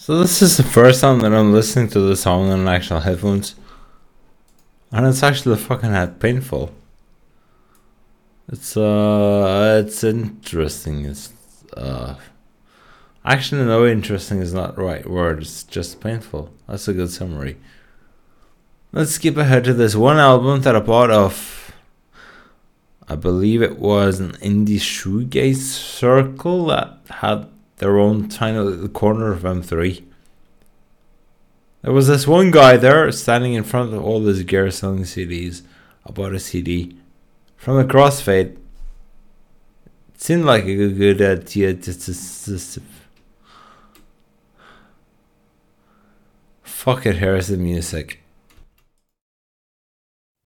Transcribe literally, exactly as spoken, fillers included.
So this is the first time that I'm listening to the song on actual headphones, and it's actually fucking head painful. It's uh, it's interesting. It's uh, actually no, interesting is not the right word. It's just painful. That's a good summary. Let's skip ahead to this one album that I bought off, I believe it was an indie shoegaze circle that had their own tiny little corner of M three. There was this one guy there standing in front of all this gear selling C Ds. I bought a C D from the Crossfade. It seemed like a good idea. Fuck it, here's the music.